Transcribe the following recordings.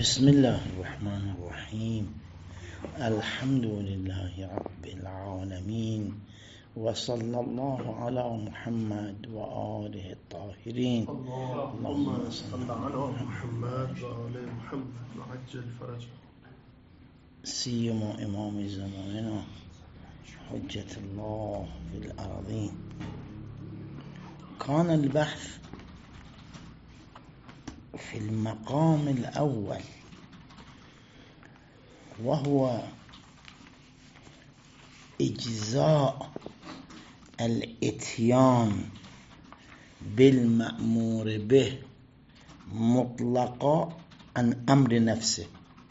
بسم الله الرحمن الرحيم. الحمد لله رب العالمين، وصلى الله على محمد وآله الطاهرين. اللهم صل على محمد وآل محمد وعجل فرجه. سيما إمام زماننا حجة الله في الأرضين. كان البحث في المقام الأول، وهو إجزاء الإتيان بالمأمور به مطلقا عن أمر نفسه.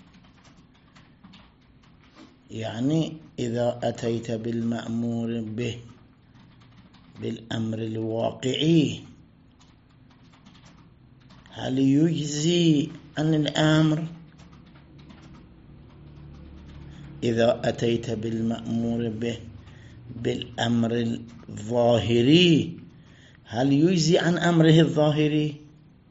يعني إذا أتيت بالمأمور به بالأمر الواقعي، هل يجزي عن الأمر؟ إذا أتيت بالمأمور به بالأمر الظاهري، هل يجزي عن أمره الظاهري؟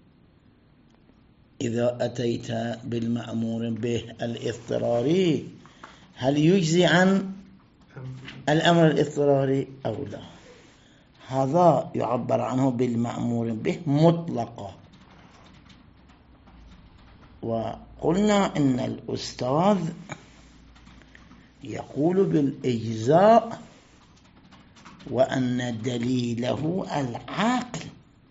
إذا أتيت بالمأمور به الاضطراري، هل يجزي عن الأمر الاضطراري أو لا؟ هذا يعبر عنه بالمأمور به مطلقا. وقلنا إن الأستاذ يقول بالإجزاء، وأن دليله العقل،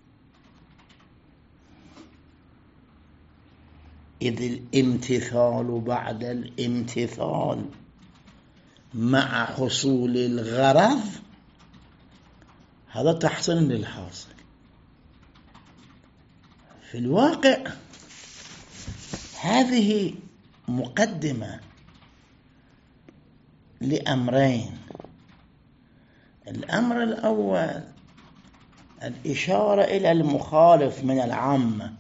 إذ الامتثال بعد الامتثال مع حصول الغرض هذا تحصيل للحاصل. في الواقع هذه مقدمة لأمرين. الأمر الأول الإشارة إلى المخالف من العامة.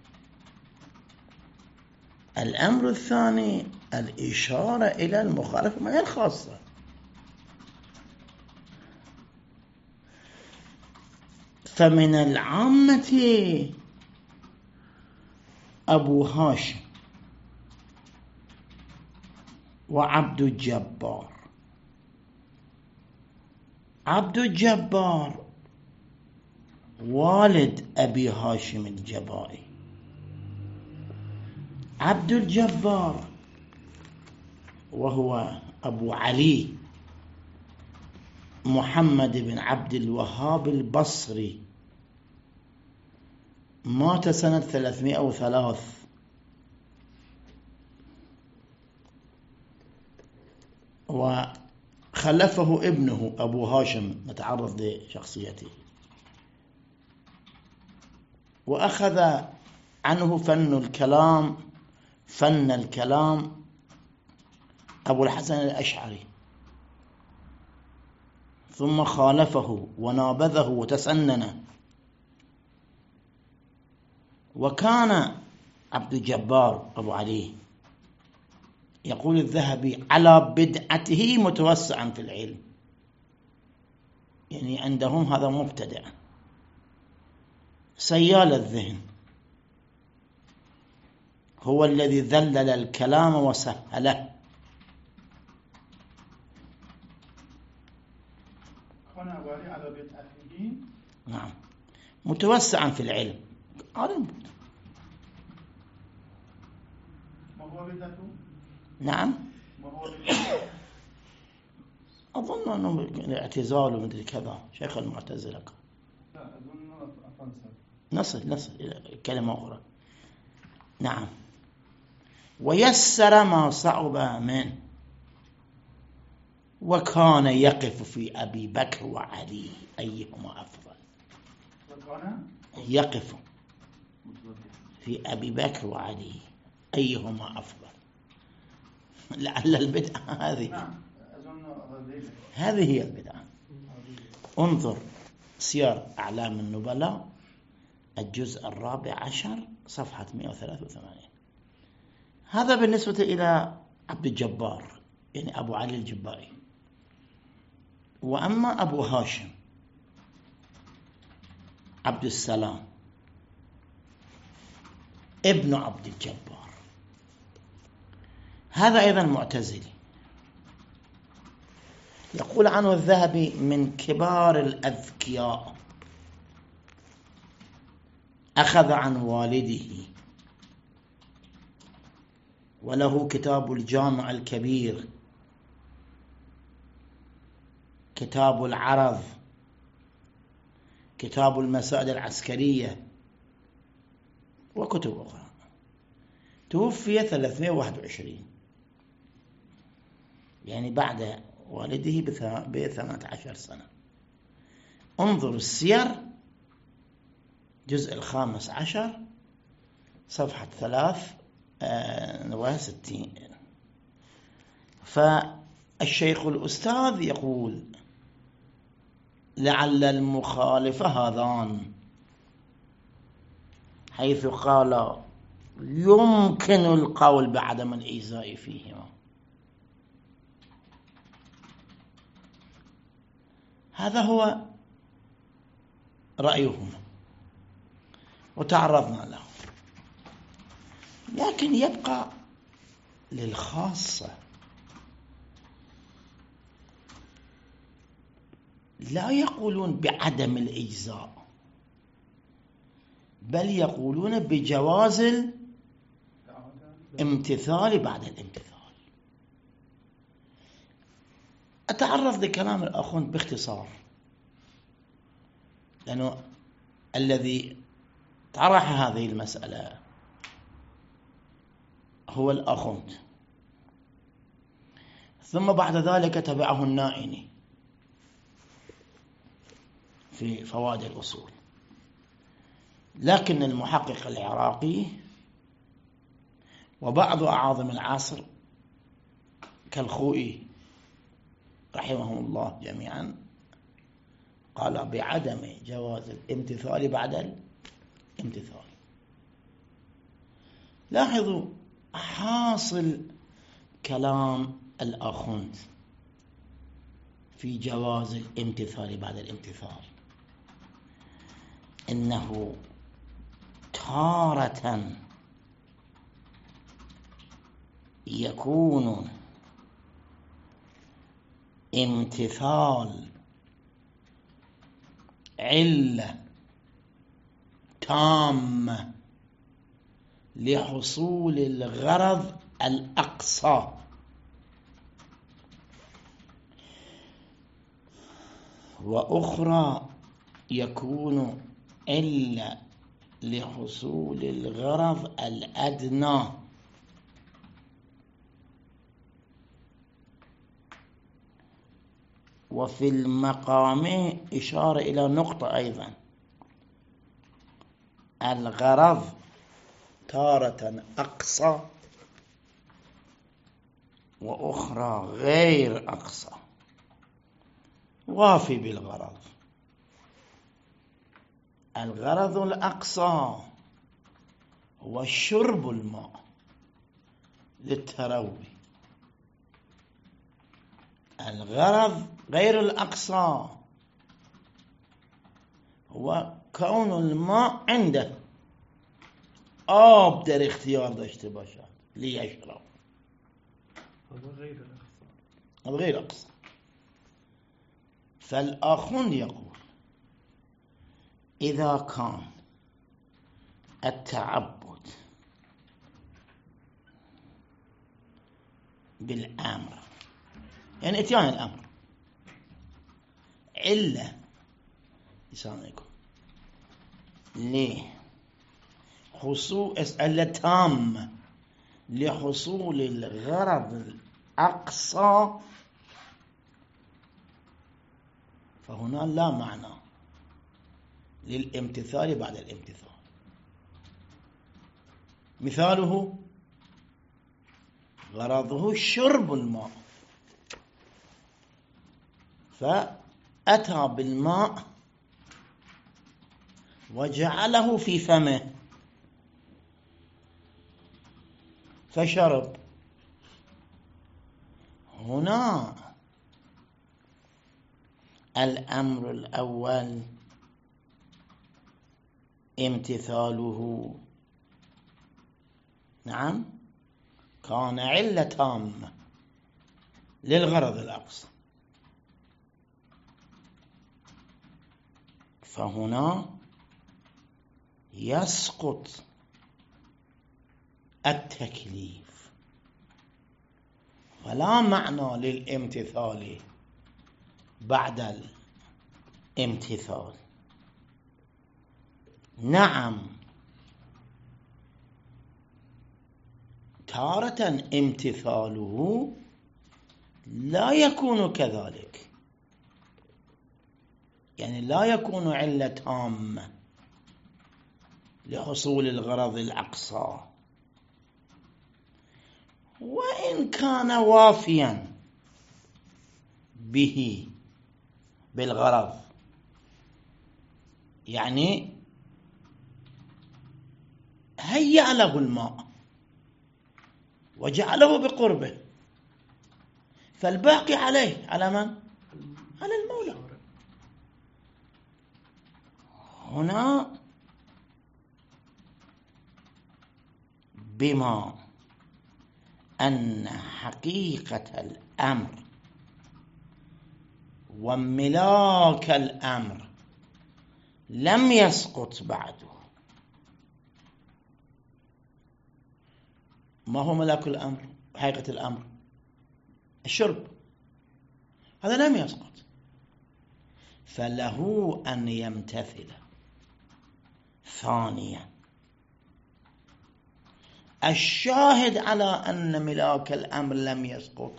الأمر الثاني الإشارة إلى المخالف من الخاصة. فمن العامة أبو هاشم وعبد الجبار. عبد الجبار والد أبي هاشم الجبائي. عبد الجبار وهو أبو علي محمد بن عبد الوهاب البصري، مات سنة 303، وخلفه ابنه أبو هاشم، نتعرض لشخصيته، وأخذ عنه فن الكلام أبو الحسن الأشعري، ثم خالفه ونابذه وتسنن. وكان عبد الجبار أبو علي يقول الذهبي على بدعته متوسعا في العلم، يعني عندهم هذا مبتدع سيال الذهن، هو الذي ذلل الكلام وسهله. كان أبو علي على بدعته، نعم، متوسعا في العلم. عالم. ما هو بدعته؟ نعم، ما هو بدعته؟ أظن أنه الاعتزال ومدري كذا، شيخ المعتزلة. لا أظن أفلسفة. نصل إلى كلمة أخرى. نعم. ويسر ما صعب منه، وكان يقف في أبي بكر وعلي أيهما أفضل. وكان يقف في أبي بكر وعلي أيهما أفضل. لعل البدعة هذه. نعم أظن هذه هي البدعة. انظر سير أعلام النبلاء الجزء 14 صفحة 183. هذا بالنسبة إلى عبد الجبار، يعني أبو علي الجبائي. وأما أبو هاشم عبد السلام ابن عبد الجبار هذا أيضا معتزلي، يقول عنه الذهبي من كبار الأذكياء، أخذ عن والده، وله كتاب الجامع الكبير، كتاب العرض، كتاب المسائل العسكرية، وكتب أخرى. توفي 321، يعني بعد والده ب18 سنة. انظروا السير جزء 15 صفحة 63. فالشيخ الأستاذ يقول لعل المخالف هذان، حيث قال يمكن القول بعدم الإجزاء فيهما. هذا هو رأيهما وتعرضنا له، لكن يبقى للخاصة لا يقولون بعدم الإجزاء، بل يقولون بجواز الامتثال بعد الامتثال. أتعرض لكلام الأخوند باختصار، لأنه الذي طرح هذه المسألة هو الأخوند، ثم بعد ذلك تبعه النائني في فوائد الأصول. لكن المحقق العراقي وبعض أعاظم العصر كالخوئي رحمهم الله جميعا قال بعدم جواز الامتثال بعد الامتثال. لاحظوا حاصل كلام الأخوند في جواز الامتثال بعد الامتثال إنه تارة يكون امتثال علة تامة لحصول الغرض الأقصى، وأخرى يكون إلا لحصول الغرض الأدنى. وفي المقام إشارة إلى نقطة أيضا، الغرض تارة أقصى وأخرى غير أقصى. وافي بالغرض. الغرض الأقصى هو شرب الماء للتروي، الغرض غير الأقصى هو كون الماء عنده آب در اختیار داشته باشد لیشرب. هذا غير الأقصى. غير أقصى. فالآخوند يقول إذا كان التعبد بالأمر، يعني اتيان الأمر، علة يسامحكم ليه حصول علة تامة لحصول الغرض الأقصى، فهنا لا معنى للامتثال بعد الامتثال. مثاله غرضه شرب الماء، فأتى بالماء وجعله في فمه فشرب. هنا الأمر الأول امتثاله نعم كان علة تامة للغرض الأقصى، فهنا يسقط التكليف، فلا معنى للامتثال بعد الامتثال. نعم، تارة امتثاله لا يكون كذلك، يعني لا يكون علة تامة لحصول الغرض الأقصى، وإن كان وافيا به بالغرض، يعني هيأ له الماء وجعله بقربه، فالباقي عليه، على من؟ على المولى. هنا بما أن حقيقة الأمر وملاك الأمر لم يسقط بعده. ما هو ملاك الأمر؟ حقيقة الأمر الشرب، هذا لم يسقط، فله أن يمتثل ثانيا. الشاهد على أن ملاك الأمر لم يسقط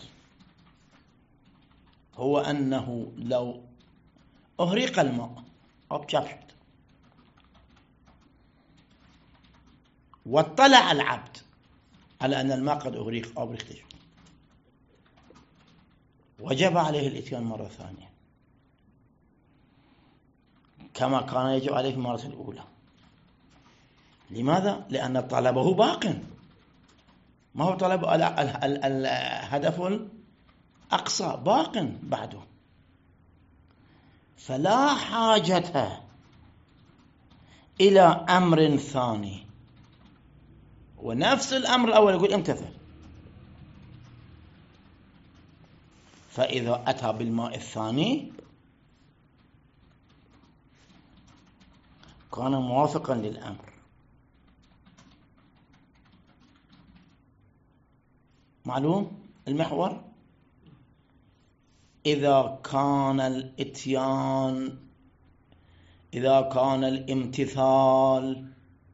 هو أنه لو أهريق الماء أو بشفت واطلع العبد على أن الماء قد أهريق أو بريختش، وجب عليه الإتيان مرة ثانية كما كان يجب عليه في المرة الأولى. لماذا؟ لأن طلبه باق، ما هو طلب الهدف الأقصى باق بعده، فلا حاجة إلى أمر ثاني، ونفس الأمر الأول يقول امتثل. فإذا أتى بالماء الثاني كان موافقا للأمر. معلوم المحور؟ إذا كان الامتثال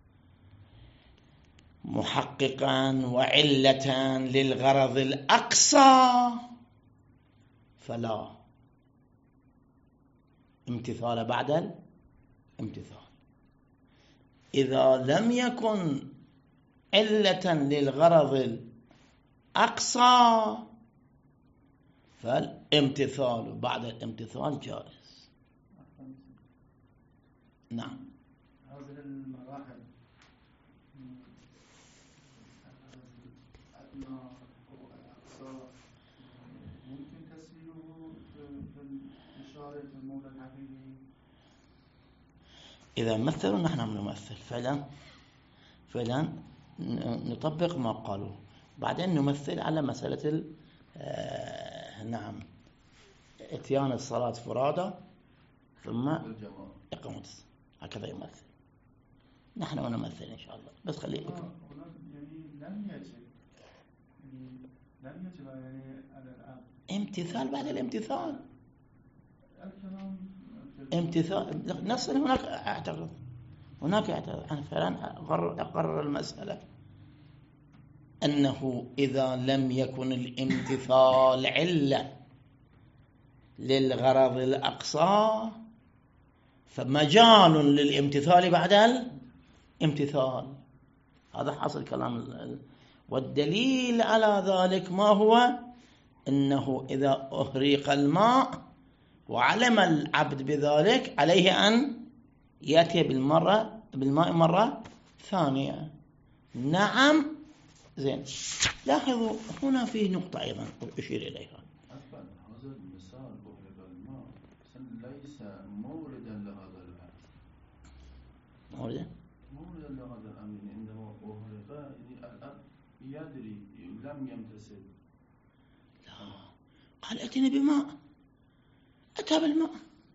محققا وعلة للغرض الأقصى فلا امتثال بعد الامتثال. إذا لم يكن علة للغرض الأقصى فالامتثال بعد الامتثال جائز. نعم. هذه المراحل الأدنى والأقصى ممكن تسليله بالإشارة المولى الحقيقي. إذا مثلوا نحن نمثل فعلا نطبق ما قالوا، بعدين نمثل على مسألة نعم اتيان الصلاة فرادى ثم إقامة، هكذا يمثل. نحن ونمثل إن شاء الله، بس خليه يعني لم يجب يعني على الأمر امتثال بعد الامتثال. الكلام امتثال نص هناك اعترض أنا فعلا أقرر المسألة أنه إذا لم يكن الامتثال علة للغرض الأقصى فمجال للامتثال بعد الامتثال. هذا حاصل كلام والدليل على ذلك ما هو؟ إنه إذا أهريق الماء وعلم العبد بذلك عليه أن يأتي بالماء مرة ثانية. نعم. زين، لاحظوا هنا فيه نقطة أيضا أشير إليها. هذا المثال أهريق الماء ليس موردا لهذا الأمر. موردا لهذا الأمر عندما أهريق الأب يدري لم يمتثل. لا، قال ائتني بماء، أتى بالماء،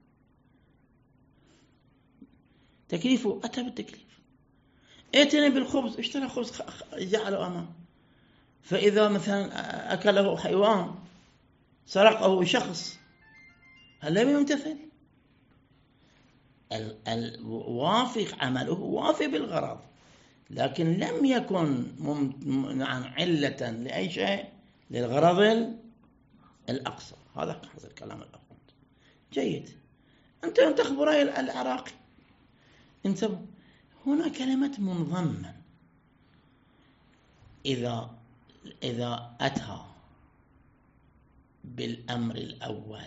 تكليفه أتى بالتكليف. ائتني بالخبز، اشترى خبز جعله أمام. فإذا مثلا أكله حيوان، سرقه شخص، هل لم يمتثل؟ الوافق عمله وافي بالغرض، لكن لم يكن علة لأي شيء للغرض الأقصى. هذا الكلام الأخوان. جيد. أنت تخبر العراقي، انتبه، هنا كلمة منضما إذا أتى بالأمر الأول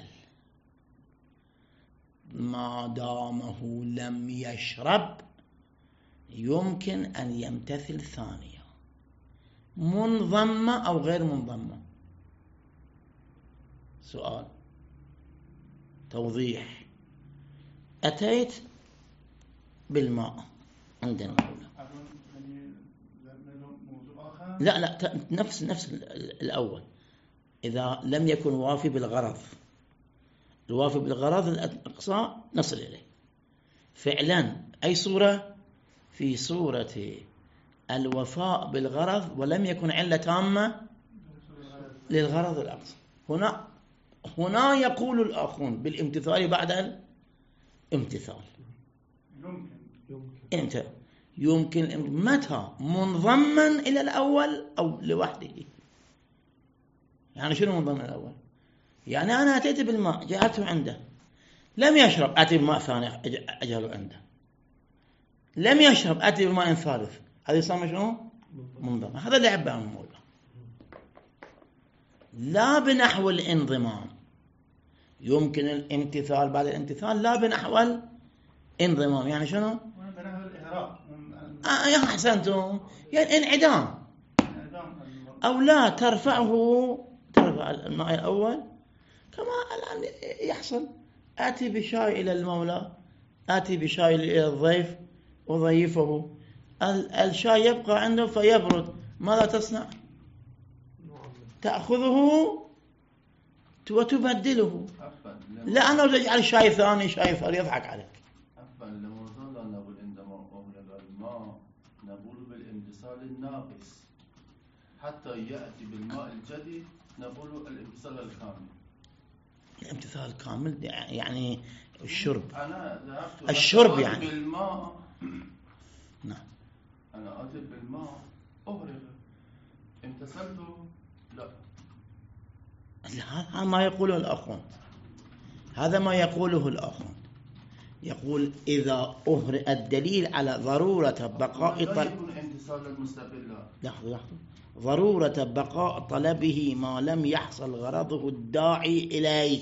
ما دامه لم يشرب يمكن أن يمتثل ثانية، منضمة أو غير منضمة. سؤال توضيح. أتيت بالماء عندنا لا نفس الأول. إذا لم يكن وافي بالغرض، الوافي بالغرض الأقصى نصل إليه فعلا. أي صورة؟ في صورة الوفاء بالغرض ولم يكن علة تامة للغرض الأقصى. هنا يقول الآخرون بالامتثال بعد الامتثال. يمكن متى؟ منضما إلى الأول أو لوحده. يعني شنو منضما الأول؟ يعني أنا أتيت بالماء، جاءته عنده، لم يشرب، أتي بماء ثاني أجعله عنده، لم يشرب، أتي بماء ثالث، هذا يسمى شنو؟ منضم. هذا اللي عبه عن المولى. لا بنحو الانضمام، يمكن الامتثال بعد الامتثال، لا بنحو الانضمام. يعني شنو؟ بنحو الإهراء. يا أحسنتم، يعني انعدام. أو لا ترفع الماء الأول كما الآن يحصل. آتي بشاي إلى المولى، آتي بشاي إلى الضيف وضيفه، الشاي يبقى عنده فيبرد، ماذا تصنع؟ تأخذه وتبدله. لا أنا تجعل شاي ثاني، شاي ثاني، يضحك عليك. لما ظل نقول عندما أغلق الماء نقول بالامتصال الناقص، حتى يأتي بالماء الجديد نقول الامتصال الكامل. الامتثال الكامل يعني الشرب. أنا ذهبت الشرب يعني بالماء. نعم. أنا أتيت بالماء أغرق، امتثلته؟ لا. هذا ما يقوله الآخرون، هذا ما يقوله الآخرون. يقول إذا أهرئ الدليل على ضرورة بقاء ضرورة بقاء طلبه ما لم يحصل غرضه الداعي إليه،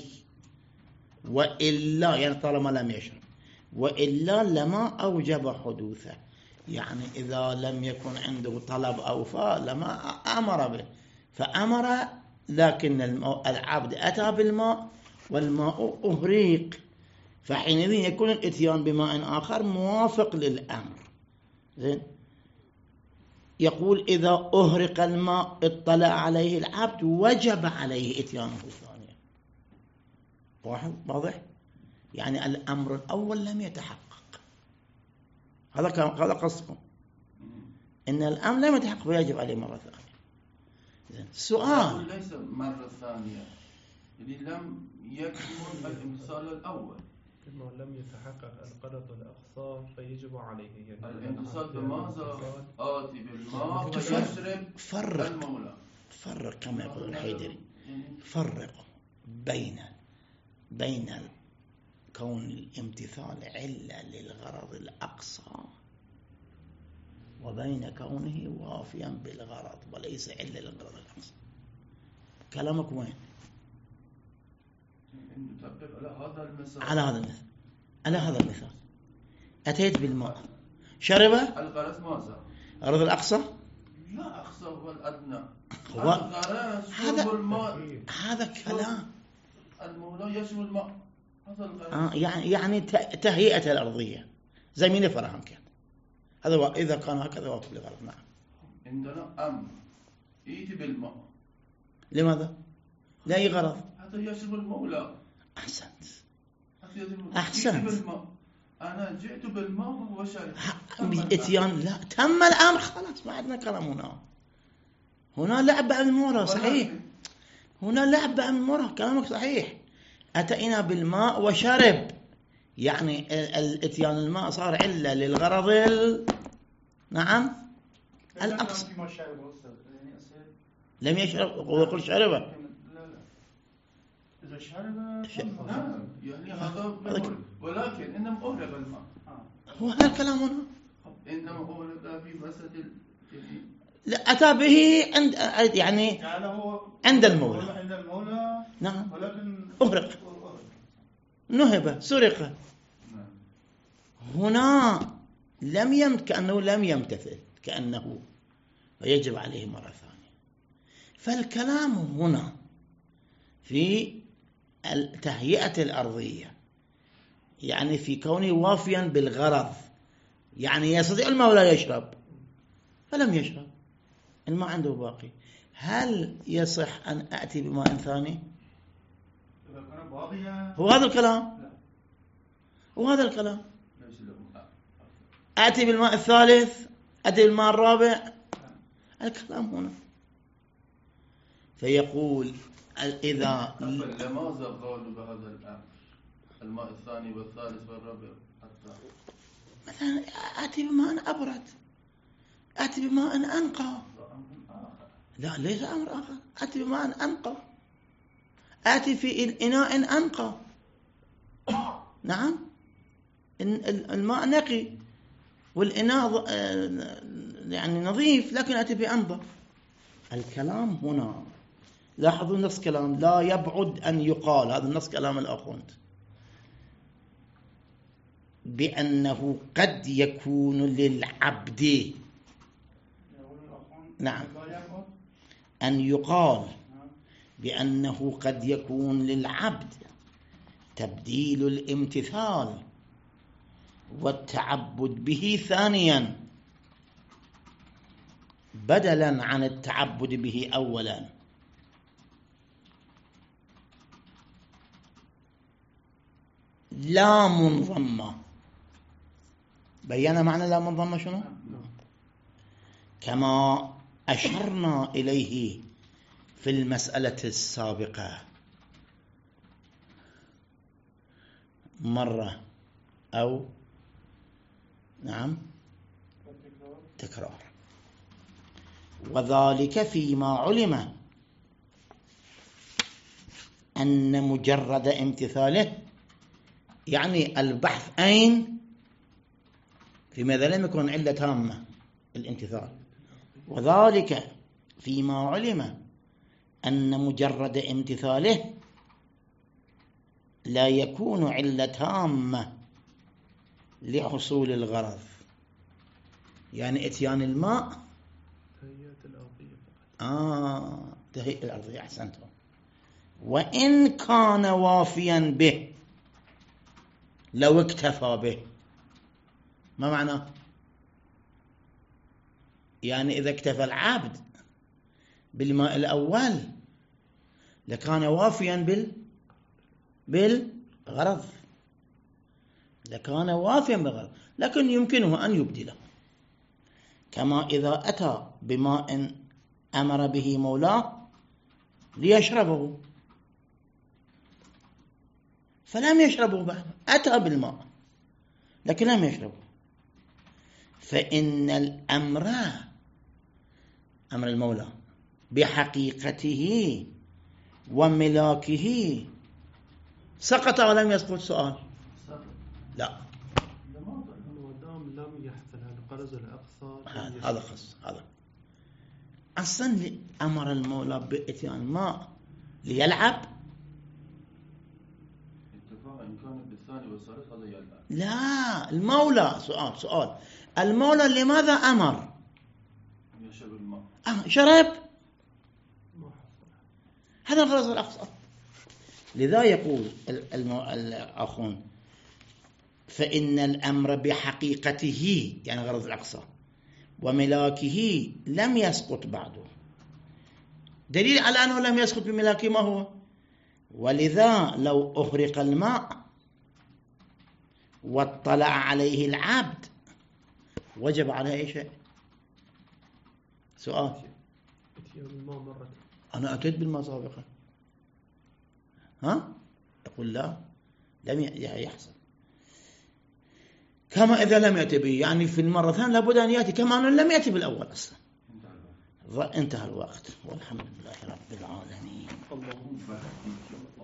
وإلا يعني طالما لم يشرب، وإلا لما أوجب حدوثه. يعني إذا لم يكن عنده طلب أوفى لما أمر به، فأمر، لكن العبد أتى بالماء والماء أهريق، فحينئذ يكون الاتيان بماء آخر موافق للأمر. زين. يقول إذا أهرق الماء اطلع عليه العبد وجب عليه اتيانه الثانية. واضح؟ يعني الأمر الأول لم يتحقق. هذا قصدكم، إن الأمر لم يتحقق ويجب عليه مرة ثانية. زين. سؤال ليس مرة ثانية، يعني لم يكمل الامتصال الأول. لما لم يتحقق الغرض الأقصى فيجب عليه الامتصال بماذا؟ آتي بالماء فيشرب المولى. فرق كما يقول الحيدري، فرق بين كون الامتثال علة للغرض الأقصى وبين كونه وافيا بالغرض وليس علة للغرض الأقصى. كلامك وين؟ على هذا المثال أتيت بالماء، شربه، الغرض ماذا؟ الغرض الأقصى؟ لا، أقصى هو الأدنى. الغرض شرب الماء. هذا كلام المولى يشرب الماء، هذا الغرض. يعني تهيئة الأرضية زي مين فرهم كان هذا إذا كان هكذا واقف للغرض. نعم. عندنا أمر يأتي بالماء. لماذا؟ لأي غرض؟ حتى يشرب المولى. أحسنت. أحسنت. بالماء. أنا جئت بالماء وهو شارب. إتيان لا تم الأمر خلاص ما عندنا كلام هنا لعب بالمورة صحيح. هنا لعب بالمورة كلامك صحيح. أتينا بالماء وشرب يعني الاتيان الماء صار علة للغرض نعم الأقصى. لم يشرب ويقول شربه. لا إذا شرب نعم يعني هذا ولكن إنما أهرب الماء. هو هذا الكلام هنا. إنما أهرب في مسألة لا أتى به عند يعني عند المولى. نعم أهرق نهب سرق. هنا كأنه لم يمتثل كأنه ويجب عليه مرة ثانية. فالكلام هنا في التهيئة الأرضية يعني في كونه وافيا بالغرض يعني يستطيع المولى يشرب فلم يشرب الماء عنده باقي. هل يصح أن أأتي بماء ثاني؟ هو هذا الكلام. وهذا الكلام أتي بالماء الثالث أتي بالماء الرابع الكلام هنا. فيقول إذا لماذا قالوا بهذا الأمر الماء الثاني والثالث والرابع حتى مثلا أتي بماء أبرد أتي بماء أنقى. لا ليس أمر آخر. أتي بماء أنقى آتي في إناء أنقى. نعم الماء نقي والإناء يعني نظيف لكن أتي بأنظف. الكلام هنا لاحظوا نص كلام لا يبعد أن يقال هذا النص كلام الأخوند بأنه قد يكون للعبد نعم أن يقال بأنه قد يكون للعبد تبديل الامتثال والتعبد به ثانيا بدلا عن التعبد به أولا. لا منضمة. بيّن معنى لا منضمة شنو؟ كما أشرنا إليه في المسألة السابقة مرة أو نعم تكرار. وذلك فيما علم أن مجرد امتثاله يعني البحث أين فيما لم يكن علة تامة الامتثال. وذلك فيما علم أن مجرد امتثاله لا يكون علة تامة لحصول الغرض يعني اتيان الماء تهيئة الأرضية أحسنتم. وإن كان وافيا به لو اكتفى به ما معنى يعني إذا اكتفى العبد بالماء الأول لكان وافيا بالغرض لكان وافيا بالغرض لكن يمكنه أن يبدله. كما إذا أتى بماء أمر به مولاه ليشربه فلم يشربه بعد أتى بالماء لكن لم يشربه. فإن الأمر أمر المولى بحقيقته وملاكه سقط ولم يسقط. سؤال لا ودام لم يحصل القرض الأقصى هذا خاص. هذا أصلا أمر المولى بإتيان ماء ليلعب إن كان بالثاني والثالث هذا يلعب. لا المولى سؤال المولى لماذا أمر يشرب الماء شرب هذا الغرض الأقصى. لذا يقول الأخون فإن الأمر بحقيقته يعني غرض الأقصى وملاكه لم يسقط بعده دليل على أنه لم يسقط بملاكه ما هو؟ ولذا لو أخرق الماء واطلع عليه العبد وجب عليه أي شيء؟ سؤال. أنا أتيت بالماء سابقا، ها؟ يقول لا، لم يحصل. كما إذا لم يأتي به، يعني في المرة الثانية لابد أن يأتي كما أنه لم يأتي بالأول أصلا. انتهى الوقت والحمد لله رب العالمين. اللهم